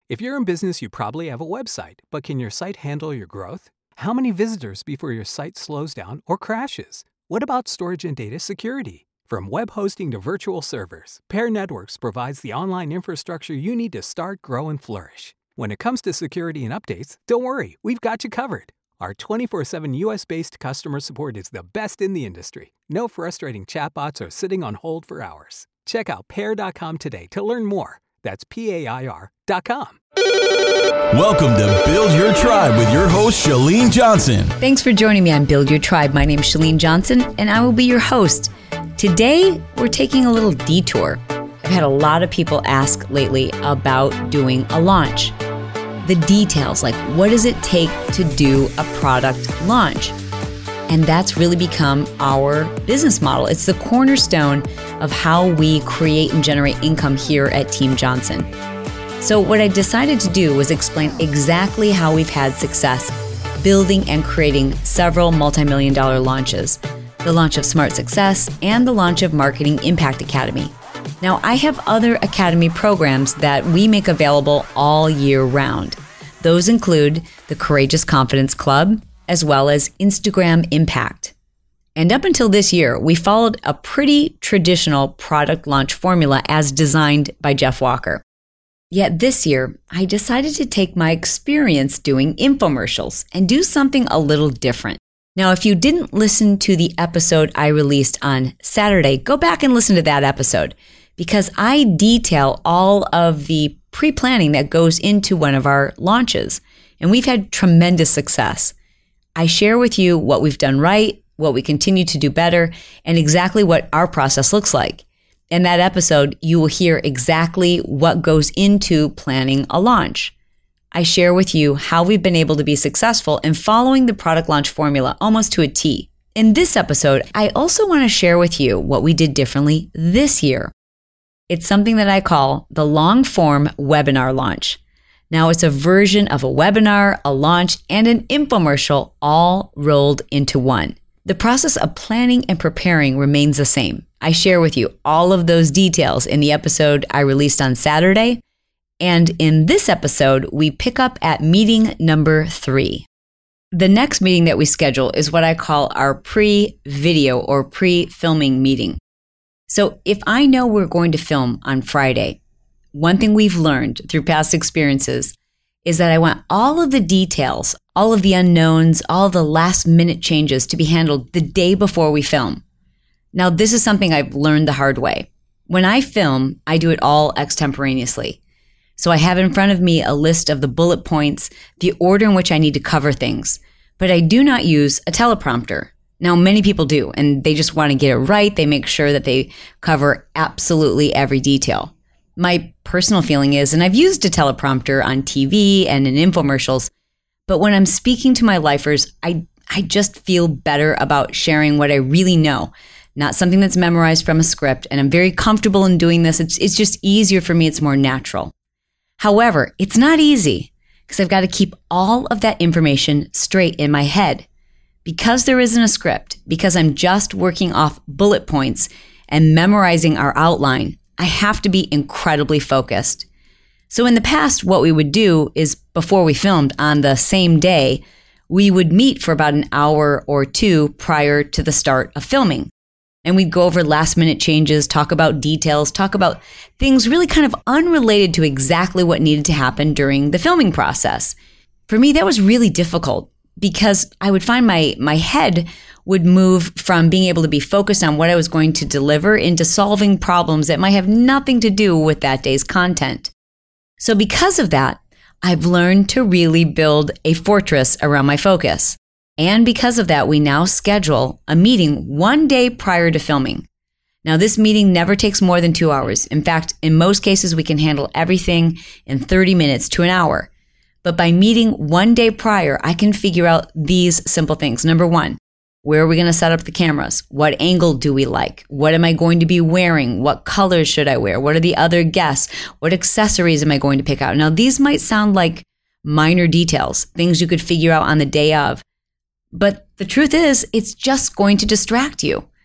If you're in business, you probably have a website, but can your site handle your growth? How many visitors before your site slows down or crashes? What about storage and data security? From web hosting to virtual servers, Pair Networks provides the online infrastructure you need to start, grow, and flourish. When it comes to security and updates, don't worry, we've got you covered. Our 24/7 US-based customer support is the best in the industry. No frustrating chatbots or sitting on hold for hours. Check out Pair.com today to learn more. That's PAIR.com. Welcome to Build Your Tribe with your host, Chalene Johnson. Thanks for joining me on Build Your Tribe. My name is Chalene Johnson, and I will be your host. Today, we're taking a little detour. I've had a lot of people ask lately about doing a launch. The details, like what does it take to do a product launch? And that's really become our business model. It's the cornerstone of how we create and generate income here at Team Johnson. So what I decided to do was explain exactly how we've had success building and creating several multi-million-dollar launches, the launch of Smart Success and the launch of Marketing Impact Academy. Now, I have other academy programs that we make available all year round. Those include the Courageous Confidence Club, as well as Instagram Impact. And up until this year, we followed a pretty traditional product launch formula as designed by Jeff Walker. Yet this year, I decided to take my experience doing infomercials and do something a little different. Now, if you didn't listen to the episode I released on Saturday, go back and listen to that episode because I detail all of the pre-planning that goes into one of our launches. And we've had tremendous success. I share with you what we've done right, what we continue to do better, and exactly what our process looks like. In that episode, you will hear exactly what goes into planning a launch. I share with you how we've been able to be successful in following the product launch formula almost to a T. In this episode, I also want to share with you what we did differently this year. It's something that I call the long-form webinar launch. Now, it's a version of a webinar, a launch, and an infomercial all rolled into one. The process of planning and preparing remains the same. I share with you all of those details in the episode I released on Saturday. And in this episode, we pick up at meeting number 3. The next meeting that we schedule is what I call our pre-video or pre-filming meeting. So if I know we're going to film on Friday, one thing we've learned through past experiences is that I want all of the details, all of the unknowns, all the last minute changes to be handled the day before we film. Now, this is something I've learned the hard way. When I film, I do it all extemporaneously. So I have in front of me a list of the bullet points, the order in which I need to cover things, but I do not use a teleprompter. Now, many people do, and they just want to get it right. They make sure that they cover absolutely every detail. My personal feeling is, and I've used a teleprompter on TV and in infomercials, but when I'm speaking to my lifers, I just feel better about sharing what I really know, not something that's memorized from a script. And I'm very comfortable in doing this. It's just easier for me. It's more natural. However, it's not easy because I've got to keep all of that information straight in my head. Because there isn't a script, because I'm just working off bullet points and memorizing our outline, I have to be incredibly focused. So in the past, what we would do is before we filmed on the same day, we would meet for about an hour or two prior to the start of filming. And we'd go over last minute changes, talk about details, talk about things really kind of unrelated to exactly what needed to happen during the filming process. For me, that was really difficult because I would find my head would move from being able to be focused on what I was going to deliver into solving problems that might have nothing to do with that day's content. So because of that, I've learned to really build a fortress around my focus. And because of that, we now schedule a meeting one day prior to filming. Now, this meeting never takes more than 2 hours. In fact, in most cases, we can handle everything in 30 minutes to an hour. But by meeting one day prior, I can figure out these simple things. Number 1, where are we going to set up the cameras? What angle do we like? What am I going to be wearing? What colors should I wear? What are the other guests? What accessories am I going to pick out? Now, these might sound like minor details, things you could figure out on the day of. But the truth is, it's just going to distract you.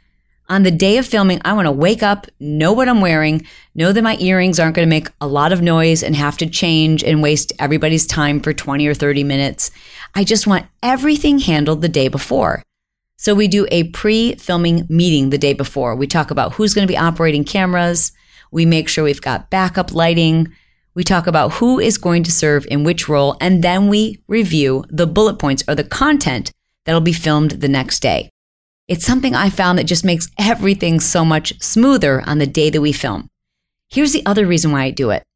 On the day of filming, I want to wake up, know what I'm wearing, know that my earrings aren't going to make a lot of noise and have to change and waste everybody's time for 20 or 30 minutes. I just want everything handled the day before. So we do a pre-filming meeting the day before. We talk about who's going to be operating cameras. We make sure we've got backup lighting. We talk about who is going to serve in which role, and then we review the bullet points or the content that'll be filmed the next day. It's something I found that just makes everything so much smoother on the day that we film. Here's the other reason why I do it.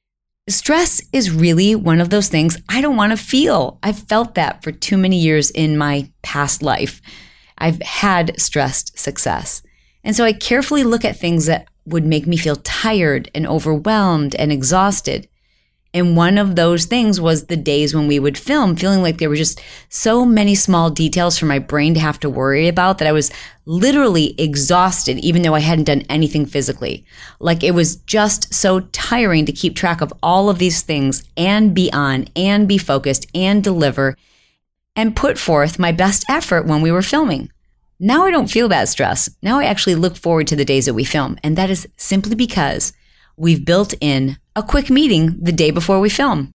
Stress is really one of those things I don't want to feel. I've felt that for too many years in my past life. I've had stressed success. And so I carefully look at things that would make me feel tired and overwhelmed and exhausted. And one of those things was the days when we would film, feeling like there were just so many small details for my brain to have to worry about that I was literally exhausted, even though I hadn't done anything physically. Like it was just so tiring to keep track of all of these things and be on and be focused and deliver and put forth my best effort when we were filming. Now I don't feel that stress. Now I actually look forward to the days that we film. And that is simply because we've built in a quick meeting the day before we film.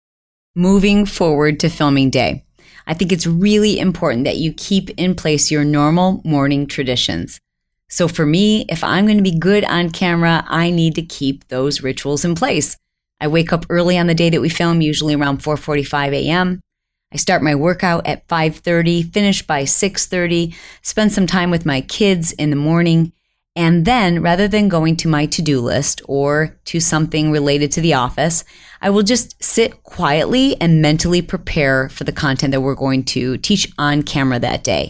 Moving forward to filming day, I think it's really important that you keep in place your normal morning traditions. So for me, if I'm going to be good on camera, I need to keep those rituals in place. I wake up early on the day that we film, usually around 4:45 a.m. I start my workout at 5:30, finish by 6:30, spend some time with my kids in the morning. And then rather than going to my to-do list or to something related to the office, I will just sit quietly and mentally prepare for the content that we're going to teach on camera that day.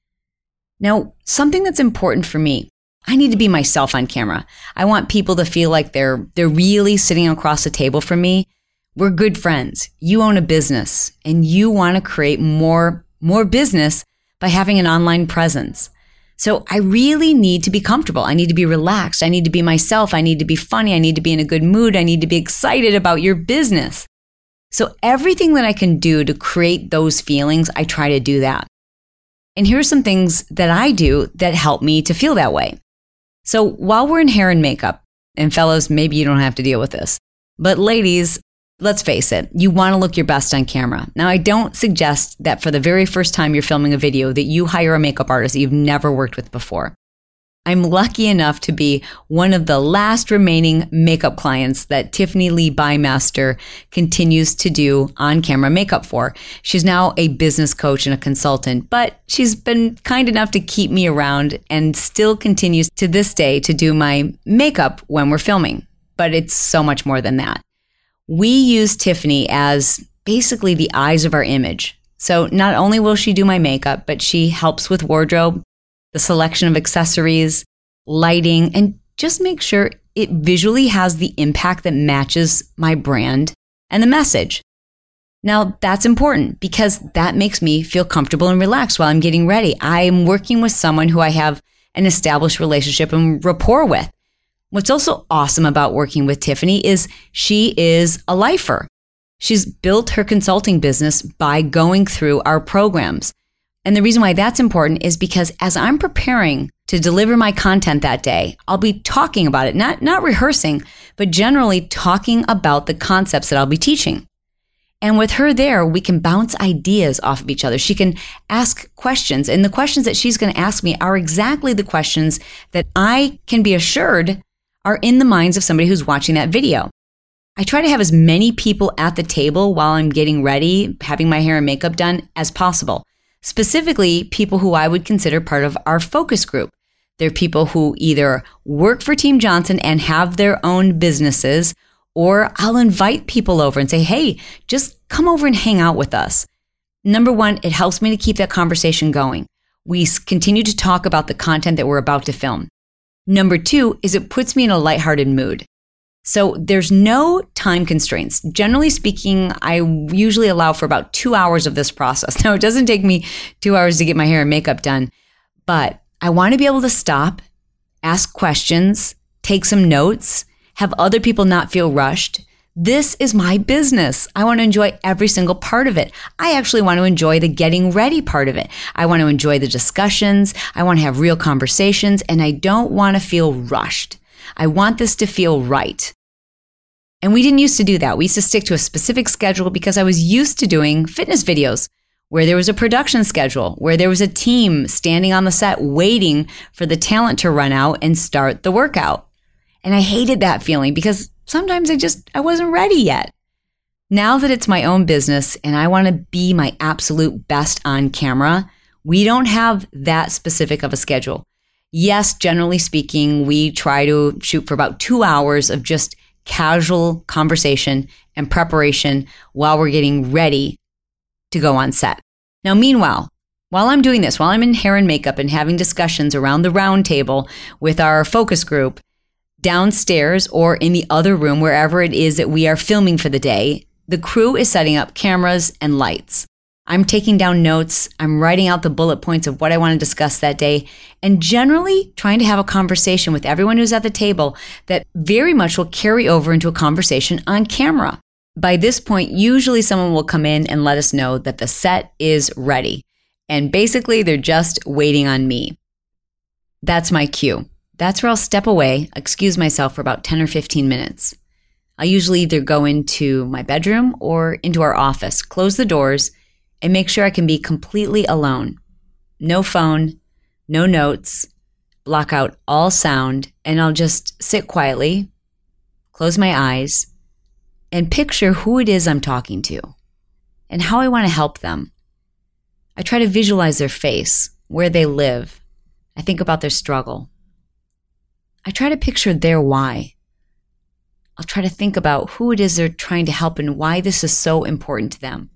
Now, something that's important for me, I need to be myself on camera. I want people to feel like they're really sitting across the table from me. We're good friends. You own a business and you want to create more business by having an online presence. So I really need to be comfortable. I need to be relaxed. I need to be myself. I need to be funny. I need to be in a good mood. I need to be excited about your business. So everything that I can do to create those feelings, I try to do that. And here's some things that I do that help me to feel that way. So while we're in hair and makeup, and fellas, maybe you don't have to deal with this, but ladies, let's face it, you want to look your best on camera. Now, I don't suggest that for the very first time you're filming a video that you hire a makeup artist that you've never worked with before. I'm lucky enough to be one of the last remaining makeup clients that Tiffany Lee Bymaster continues to do on-camera makeup for. She's now a business coach and a consultant, but she's been kind enough to keep me around and still continues to this day to do my makeup when we're filming. But it's so much more than that. We use Tiffany as basically the eyes of our image. So not only will she do my makeup, but she helps with wardrobe, the selection of accessories, lighting, and just make sure it visually has the impact that matches my brand and the message. Now, that's important because that makes me feel comfortable and relaxed while I'm getting ready. I'm working with someone who I have an established relationship and rapport with. What's also awesome about working with Tiffany is she is a lifer. She's built her consulting business by going through our programs. And the reason why that's important is because as I'm preparing to deliver my content that day, I'll be talking about it, not rehearsing, but generally talking about the concepts that I'll be teaching. And with her there, we can bounce ideas off of each other. She can ask questions, and the questions that she's going to ask me are exactly the questions that I can be assured are in the minds of somebody who's watching that video. I try to have as many people at the table while I'm getting ready, having my hair and makeup done as possible. Specifically, people who I would consider part of our focus group. They're people who either work for Team Johnson and have their own businesses, or I'll invite people over and say, hey, just come over and hang out with us. Number one, it helps me to keep that conversation going. We continue to talk about the content that we're about to film. Number two is it puts me in a lighthearted mood. So there's no time constraints. Generally speaking, I usually allow for about 2 hours of this process. Now, it doesn't take me 2 hours to get my hair and makeup done, but I want to be able to stop, ask questions, take some notes, have other people not feel rushed. This is my business. I want to enjoy every single part of it. I actually want to enjoy the getting ready part of it. I want to enjoy the discussions. I want to have real conversations, and I don't want to feel rushed. I want this to feel right. And we didn't used to do that. We used to stick to a specific schedule because I was used to doing fitness videos where there was a production schedule, where there was a team standing on the set waiting for the talent to run out and start the workout. And I hated that feeling because sometimes I wasn't ready yet. Now that it's my own business and I want to be my absolute best on camera, we don't have that specific of a schedule. Yes, generally speaking, we try to shoot for about 2 hours of just casual conversation and preparation while we're getting ready to go on set. Now, meanwhile, while I'm doing this, while I'm in hair and makeup and having discussions around the round table with our focus group, downstairs or in the other room, wherever it is that we are filming for the day, the crew is setting up cameras and lights. I'm taking down notes. I'm writing out the bullet points of what I want to discuss that day, and generally trying to have a conversation with everyone who's at the table that very much will carry over into a conversation on camera. By this point, usually someone will come in and let us know that the set is ready. And basically, they're just waiting on me. That's my cue. That's where I'll step away, excuse myself for about 10 or 15 minutes. I'll usually either go into my bedroom or into our office, close the doors, and make sure I can be completely alone. No phone, no notes, block out all sound, and I'll just sit quietly, close my eyes, and picture who it is I'm talking to and how I want to help them. I try to visualize their face, where they live. I think about their struggle. I try to picture their why. I'll try to think about who it is they're trying to help and why this is so important to them.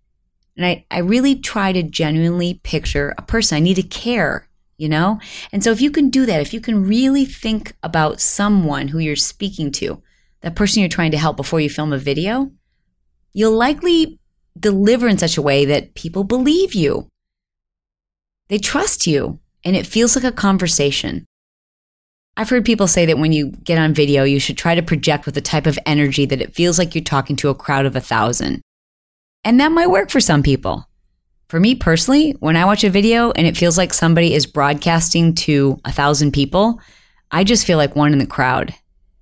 And I really try to genuinely picture a person. I need to care, you know? And so if you can do that, if you can really think about someone who you're speaking to, that person you're trying to help before you film a video, you'll likely deliver in such a way that people believe you. They trust you, and it feels like a conversation. I've heard people say that when you get on video, you should try to project with a type of energy that it feels like you're talking to a crowd of 1,000. And that might work for some people. For me personally, when I watch a video and it feels like somebody is broadcasting to 1,000 people, I just feel like one in the crowd.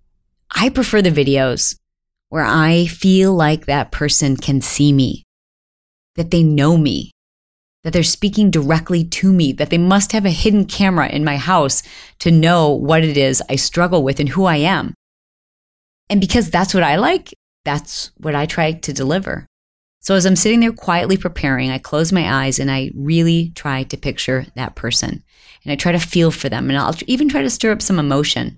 I prefer the videos where I feel like that person can see me, that they know me, that they're speaking directly to me, that they must have a hidden camera in my house to know what it is I struggle with and who I am. And because that's what I like, that's what I try to deliver. So as I'm sitting there quietly preparing, I close my eyes and I really try to picture that person. And I try to feel for them, and I'll even try to stir up some emotion.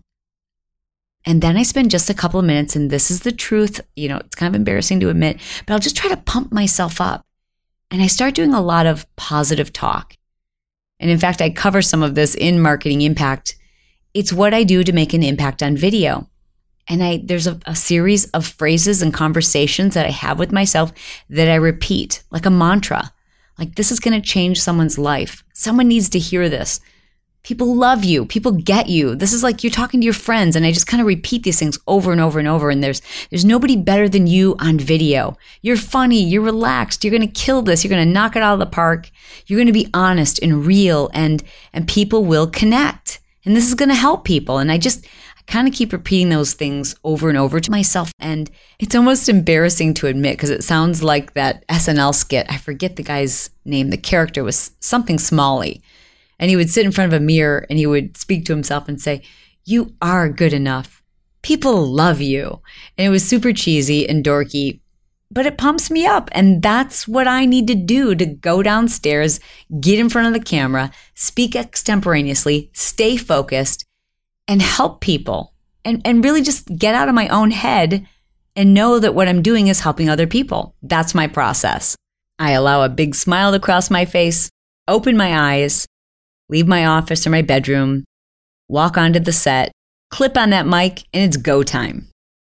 And then I spend just a couple of minutes, and this is the truth, you know, it's kind of embarrassing to admit, but I'll just try to pump myself up. And I start doing a lot of positive talk. And in fact, I cover some of this in Marketing Impact. It's what I do to make an impact on video. And there's a series of phrases and conversations that I have with myself that I repeat like a mantra. Like, this is going to change someone's life. Someone needs to hear this. People love you. People get you. This is like you're talking to your friends. And I just kind of repeat these things over and over and over. And there's nobody better than you on video. You're funny. You're relaxed. You're going to kill this. You're going to knock it out of the park. You're going to be honest and real, and people will connect. And this is going to help people. And I kind of keep repeating those things over and over to myself. And it's almost embarrassing to admit because it sounds like that SNL skit. I forget the guy's name. The character was something Smalley. And he would sit in front of a mirror and he would speak to himself and say, "You are good enough. People love you." And it was super cheesy and dorky, but it pumps me up. And that's what I need to do to go downstairs, get in front of the camera, speak extemporaneously, stay focused, and help people. And really just get out of my own head and know that what I'm doing is helping other people. That's my process. I allow a big smile to cross my face, open my eyes, leave my office or my bedroom, walk onto the set, clip on that mic, and it's go time.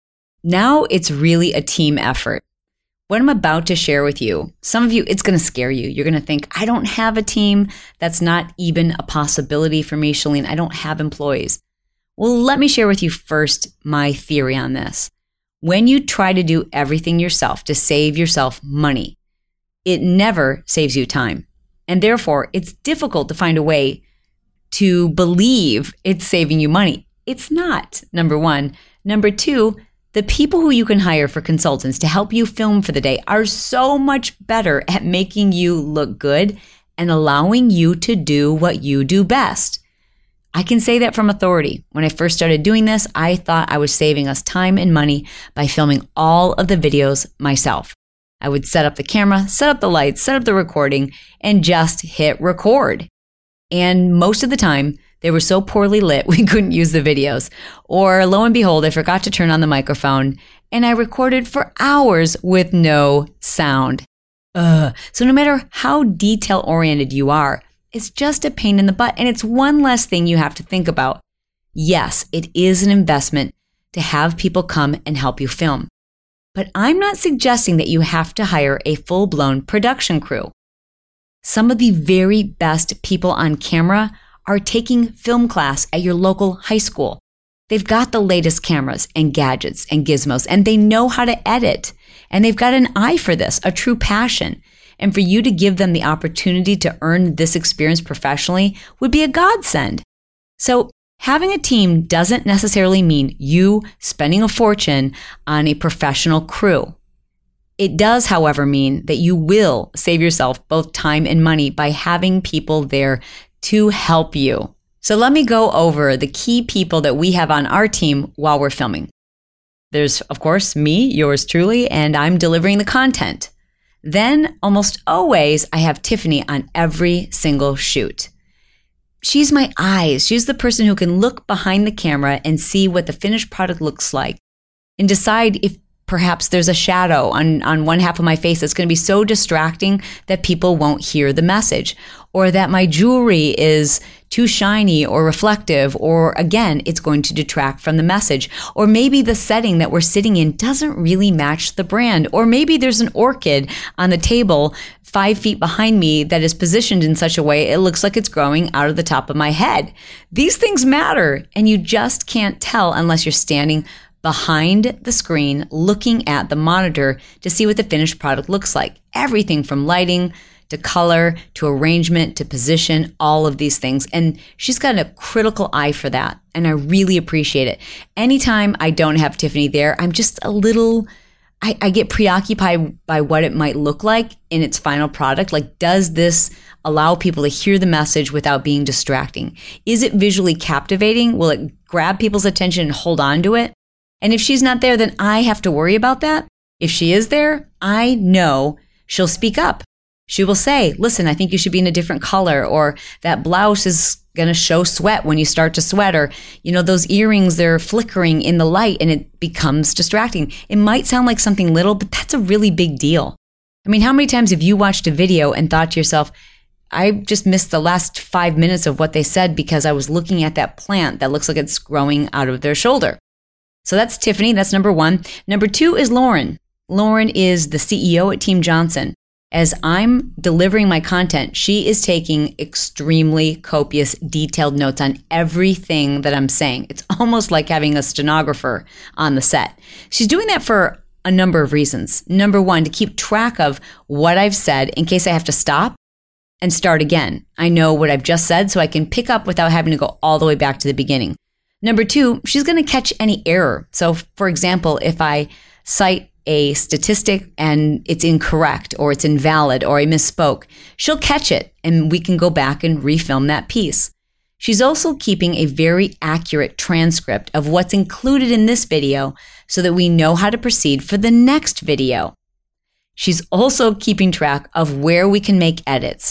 Now it's really a team effort. What I'm about to share with you, some of you, it's going to scare you. You're going to think, I don't have a team. That's not even a possibility for me, Chalene. I don't have employees. Well, let me share with you first my theory on this. When you try to do everything yourself to save yourself money, it never saves you time. And therefore, it's difficult to find a way to believe it's saving you money. It's not, number one. Number two, the people who you can hire for consultants to help you film for the day are so much better at making you look good and allowing you to do what you do best. I can say that from authority. When I first started doing this, I thought I was saving us time and money by filming all of the videos myself. I would set up the camera, set up the lights, set up the recording, and just hit record. And most of the time, they were so poorly lit, we couldn't use the videos. Or lo and behold, I forgot to turn on the microphone, and I recorded for hours with no sound. So no matter how detail-oriented you are, it's just a pain in the butt, and it's one less thing you have to think about. Yes, it is an investment to have people come and help you film. But I'm not suggesting that you have to hire a full-blown production crew. Some of the very best people on camera are taking film class at your local high school. They've got the latest cameras and gadgets and gizmos, and they know how to edit. And they've got an eye for this, a true passion. And for you to give them the opportunity to earn this experience professionally would be a godsend. So having a team doesn't necessarily mean you spending a fortune on a professional crew. It does, however, mean that you will save yourself both time and money by having people there to help you. So let me go over the key people that we have on our team while we're filming. There's, of course, me, yours truly, and I'm delivering the content. Then, almost always, I have Tiffany on every single shoot. She's my eyes. She's the person who can look behind the camera and see what the finished product looks like and decide if perhaps there's a shadow on one half of my face that's going to be so distracting that people won't hear the message, or that my jewelry is too shiny or reflective, or again, it's going to detract from the message. Or maybe the setting that we're sitting in doesn't really match the brand. Or maybe there's an orchid on the table 5 feet behind me that is positioned in such a way it looks like it's growing out of the top of my head. These things matter, and you just can't tell unless you're standing behind the screen looking at the monitor to see what the finished product looks like. Everything from lighting to color, to arrangement, to position, all of these things. And she's got a critical eye for that. And I really appreciate it. Anytime I don't have Tiffany there, I'm just a little, I get preoccupied by what it might look like in its final product. Like, does this allow people to hear the message without being distracting? Is it visually captivating? Will it grab people's attention and hold on to it? And if she's not there, then I have to worry about that. If she is there, I know she'll speak up. She will say, listen, I think you should be in a different color, or that blouse is going to show sweat when you start to sweat, or, you know, those earrings, they're flickering in the light and it becomes distracting. It might sound like something little, but that's a really big deal. I mean, how many times have you watched a video and thought to yourself, I just missed the last 5 minutes of what they said because I was looking at that plant that looks like it's growing out of their shoulder? So that's Tiffany. That's number one. Number two is Lauren. Lauren is the CEO at Team Johnson. As I'm delivering my content, she is taking extremely copious, detailed notes on everything that I'm saying. It's almost like having a stenographer on the set. She's doing that for a number of reasons. Number one, to keep track of what I've said in case I have to stop and start again. I know what I've just said, so I can pick up without having to go all the way back to the beginning. Number two, she's going to catch any error. So, for example, if I cite a statistic and it's incorrect or it's invalid or I misspoke, she'll catch it and we can go back and refilm that piece. She's also keeping a very accurate transcript of what's included in this video so that we know how to proceed for the next video. She's also keeping track of where we can make edits.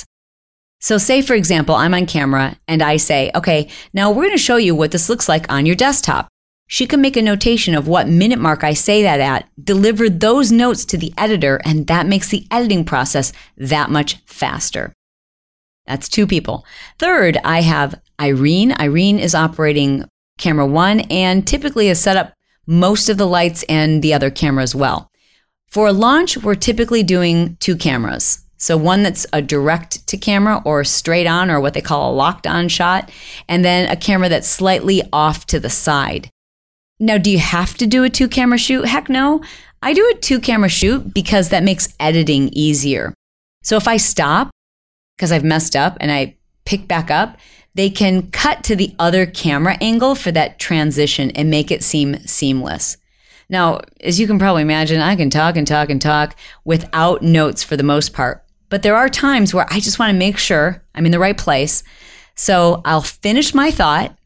So say, for example, I'm on camera and I say, okay, now we're going to show you what this looks like on your desktop. She can make a notation of what minute mark I say that at, deliver those notes to the editor, and that makes the editing process that much faster. That's two people. Third, I have Irene. Irene is operating camera one and typically has set up most of the lights and the other camera as well. For a launch, we're typically doing 2 cameras. So one that's a direct to camera or straight on, or what they call a locked on shot, and then a camera that's slightly off to the side. Now, do you have to do a 2-camera shoot? Heck no. I do a 2-camera shoot because that makes editing easier. So if I stop because I've messed up and I pick back up, they can cut to the other camera angle for that transition and make it seem seamless. Now, as you can probably imagine, I can talk and talk and talk without notes for the most part. But there are times where I just want to make sure I'm in the right place. So I'll finish my thought,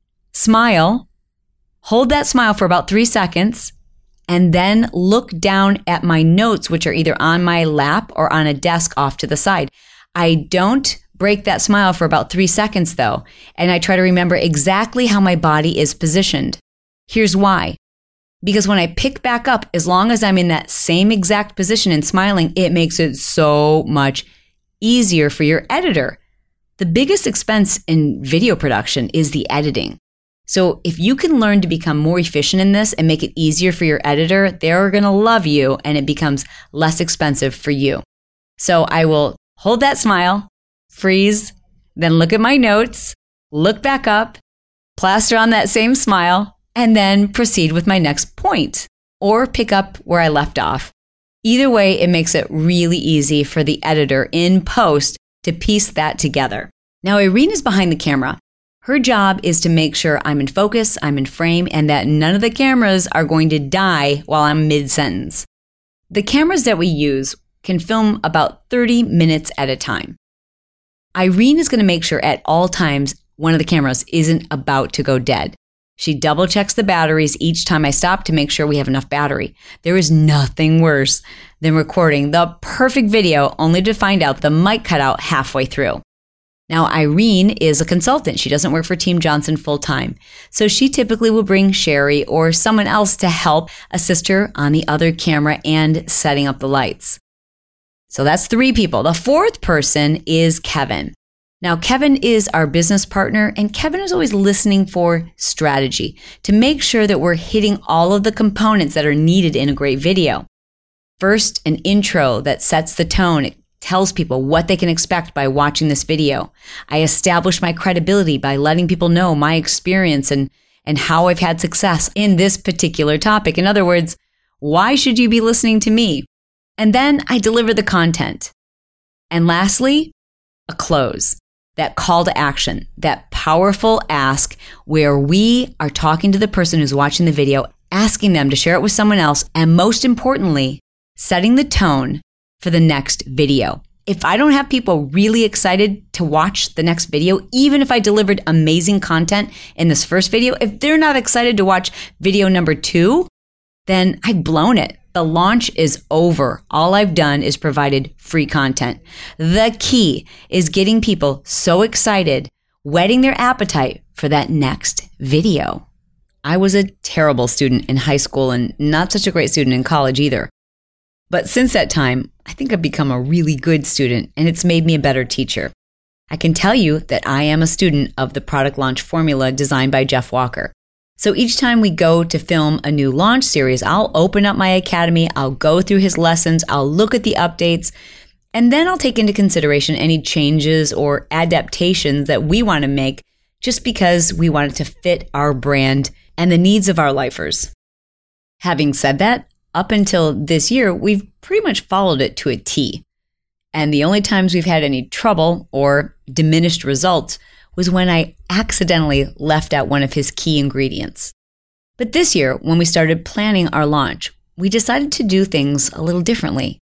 smile, hold that smile for about 3 seconds, and then look down at my notes, which are either on my lap or on a desk off to the side. I don't break that smile for about 3 seconds though, and I try to remember exactly how my body is positioned. Here's why. Because when I pick back up, as long as I'm in that same exact position and smiling, it makes it so much easier for your editor. The biggest expense in video production is the editing. So if you can learn to become more efficient in this and make it easier for your editor, they're going to love you and it becomes less expensive for you. So I will hold that smile, freeze, then look at my notes, look back up, plaster on that same smile, and then proceed with my next point or pick up where I left off. Either way, it makes it really easy for the editor in post to piece that together. Now, Irene is behind the camera. Her job is to make sure I'm in focus, I'm in frame, and that none of the cameras are going to die while I'm mid-sentence. The cameras that we use can film about 30 minutes at a time. Irene is going to make sure at all times one of the cameras isn't about to go dead. She double checks the batteries each time I stop to make sure we have enough battery. There is nothing worse than recording the perfect video only to find out the mic cut out halfway through. Now, Irene is a consultant. She doesn't work for Team Johnson full time. So she typically will bring Sherry or someone else to help assist her on the other camera and setting up the lights. So that's 3 people. The 4th person is Kevin. Now, Kevin is our business partner, and Kevin is always listening for strategy to make sure that we're hitting all of the components that are needed in a great video. First, an intro that sets the tone. It tells people what they can expect by watching this video. I establish my credibility by letting people know my experience and how I've had success in this particular topic. In other words, why should you be listening to me? And then I deliver the content. And lastly, a close. That call to action, that powerful ask where we are talking to the person who's watching the video, asking them to share it with someone else, and most importantly, setting the tone for the next video. If I don't have people really excited to watch the next video, even if I delivered amazing content in this first video, if they're not excited to watch video number 2, then I've blown it. The launch is over. All I've done is provided free content. The key is getting people so excited, whetting their appetite for that next video. I was a terrible student in high school and not such a great student in college either. But since that time, I think I've become a really good student and it's made me a better teacher. I can tell you that I am a student of the product launch formula designed by Jeff Walker. So each time we go to film a new launch series, I'll open up my academy, I'll go through his lessons, I'll look at the updates, and then I'll take into consideration any changes or adaptations that we want to make just because we want it to fit our brand and the needs of our lifers. Having said that, up until this year, we've pretty much followed it to a T. And the only times we've had any trouble or diminished results was when I accidentally left out one of his key ingredients. But this year, when we started planning our launch, we decided to do things a little differently.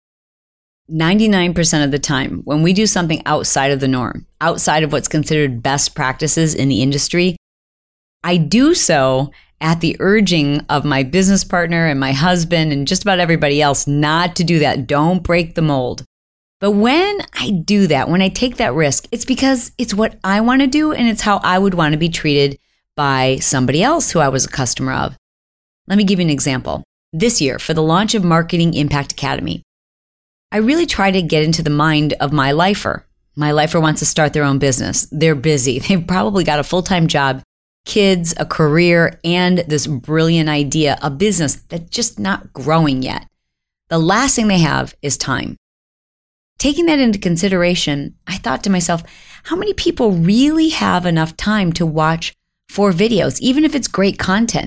99% of the time, when we do something outside of the norm, outside of what's considered best practices in the industry, I do so at the urging of my business partner and my husband and just about everybody else not to do that. Don't break the mold. But when I do that, when I take that risk, it's because it's what I want to do and it's how I would want to be treated by somebody else who I was a customer of. Let me give you an example. This year, for the launch of Marketing Impact Academy, I really try to get into the mind of my lifer. My lifer wants to start their own business. They're busy. They've probably got a full-time job, kids, a career, and this brilliant idea, a business that's just not growing yet. The last thing they have is time. Taking that into consideration, I thought to myself, how many people really have enough time to watch 4 videos, even if it's great content?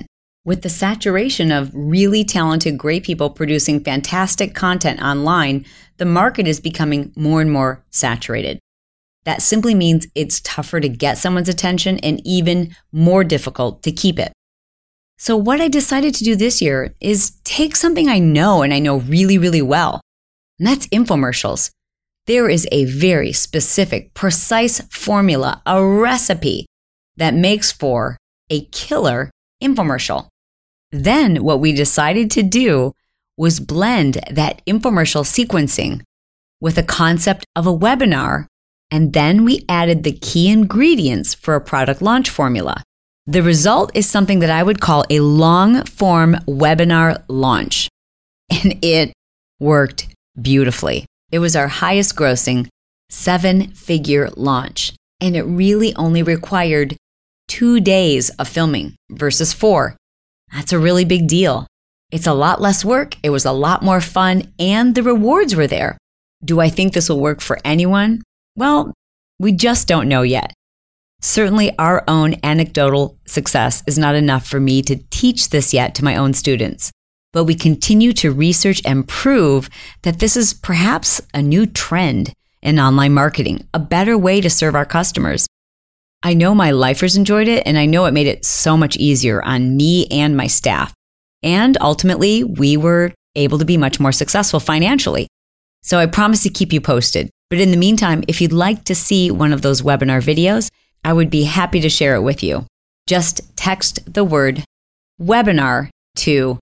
With the saturation of really talented, great people producing fantastic content online, the market is becoming more and more saturated. That simply means it's tougher to get someone's attention and even more difficult to keep it. So what I decided to do this year is take something I know and I know really, really well, and that's infomercials. There is a very specific, precise formula, a recipe that makes for a killer infomercial. Then what we decided to do was blend that infomercial sequencing with a concept of a webinar, and then we added the key ingredients for a product launch formula. The result is something that I would call a long-form webinar launch, and it worked beautifully. It was our highest grossing 7-figure launch, and it really only required 2 days of filming versus 4. That's a really big deal. It's a lot less work, it was a lot more fun, and the rewards were there. Do I think this will work for anyone? Well, we just don't know yet. Certainly our own anecdotal success is not enough for me to teach this yet to my own students, but we continue to research and prove that this is perhaps a new trend in online marketing, a better way to serve our customers. I know my lifers enjoyed it, and I know it made it so much easier on me and my staff. And ultimately, we were able to be much more successful financially. So I promise to keep you posted. But in the meantime, if you'd like to see one of those webinar videos, I would be happy to share it with you. Just text the word webinar to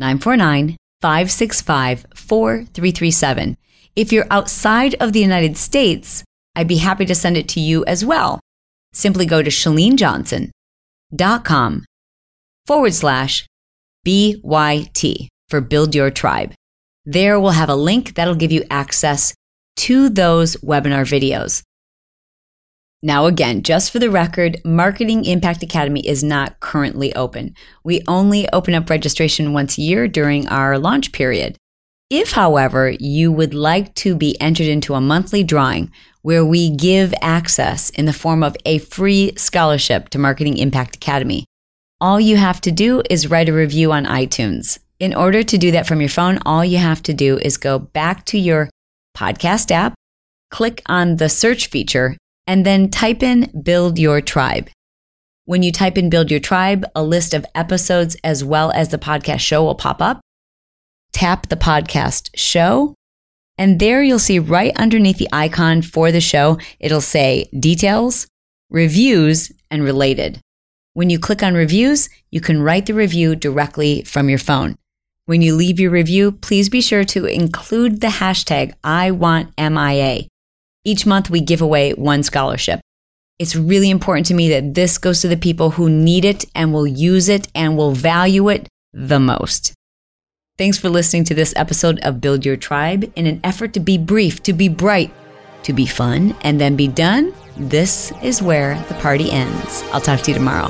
949-565-4337. If you're outside of the United States, I'd be happy to send it to you as well. Simply go to shalenejohnson.com/BYT for Build Your Tribe. There we'll have a link that'll give you access to those webinar videos. Now again, just for the record, Marketing Impact Academy is not currently open. We only open up registration once a year during our launch period. If, however, you would like to be entered into a monthly drawing where we give access in the form of a free scholarship to Marketing Impact Academy, all you have to do is write a review on iTunes. In order to do that from your phone, all you have to do is go back to your podcast app, click on the search feature, and then type in Build Your Tribe. When you type in Build Your Tribe, a list of episodes as well as the podcast show will pop up. Tap the podcast show, and there you'll see right underneath the icon for the show, it'll say Details, Reviews, and Related. When you click on Reviews, you can write the review directly from your phone. When you leave your review, please be sure to include the hashtag #IWantMIA. Each month we give away one scholarship. It's really important to me that this goes to the people who need it and will use it and will value it the most. Thanks for listening to this episode of Build Your Tribe. In an effort to be brief, to be bright, to be fun, and then be done, this is where the party ends. I'll talk to you tomorrow.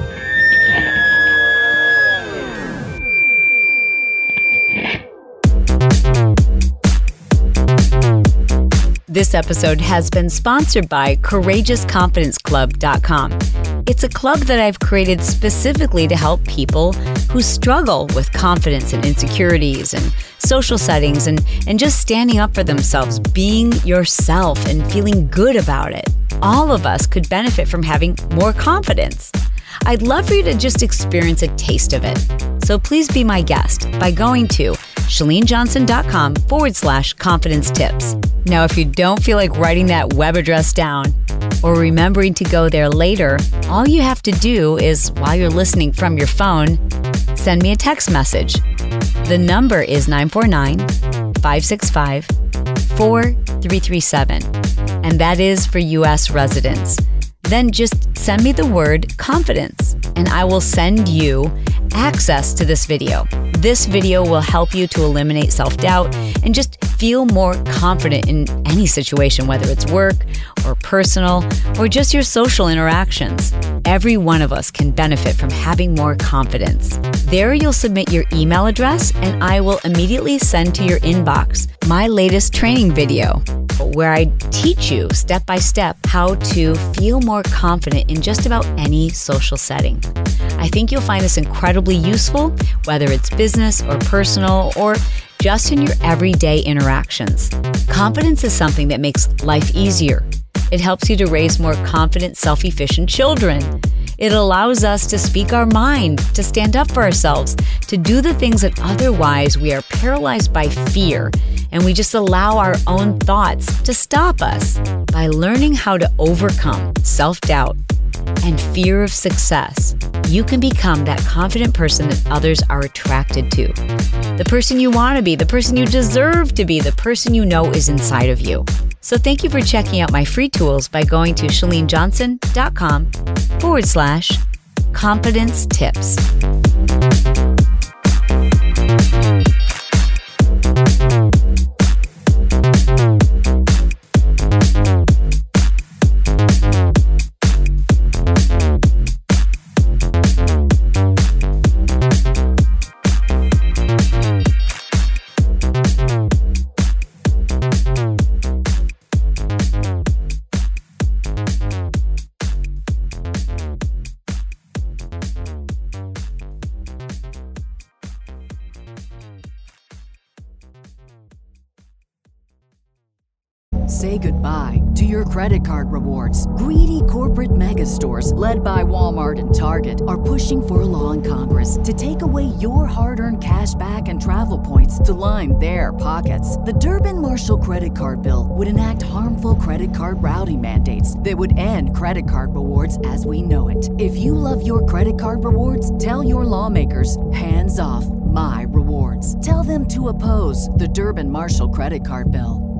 This episode has been sponsored by CourageousConfidenceClub.com. It's a club that I've created specifically to help people who struggle with confidence and insecurities and social settings and just standing up for themselves, being yourself and feeling good about it. All of us could benefit from having more confidence. I'd love for you to just experience a taste of it. So please be my guest by going to shalenejohnson.com/confidence tips. Now, if you don't feel like writing that web address down or remembering to go there later, all you have to do is, while you're listening from your phone, send me a text message. The number is 949-565-4337, and that is for U.S. residents. Then just send me the word confidence, and I will send you access to this video. This video will help you to eliminate self-doubt and just feel more confident in any situation, whether it's work or personal or just your social interactions. Every one of us can benefit from having more confidence. There you'll submit your email address and I will immediately send to your inbox my latest training video. where I teach you step by step how to feel more confident in just about any social setting. I think you'll find this incredibly useful, whether it's business or personal or just in your everyday interactions. Confidence is something that makes life easier. It helps you to raise more confident, self-efficient children. It allows us to speak our mind, to stand up for ourselves, to do the things that otherwise we are paralyzed by fear, and we just allow our own thoughts to stop us. By learning how to overcome self-doubt and fear of success, you can become that confident person that others are attracted to. The person you want to be, the person you deserve to be, the person you know is inside of you. So thank you for checking out my free tools by going to shalenejohnson.com/confidence tips. Say goodbye to your credit card rewards. Greedy corporate mega stores, led by Walmart and Target, are pushing for a law in Congress to take away your hard-earned cash back and travel points to line their pockets. The Durbin-Marshall credit card bill would enact harmful credit card routing mandates that would end credit card rewards as we know it. If you love your credit card rewards, tell your lawmakers, hands off my rewards. Tell them to oppose the Durbin-Marshall credit card bill.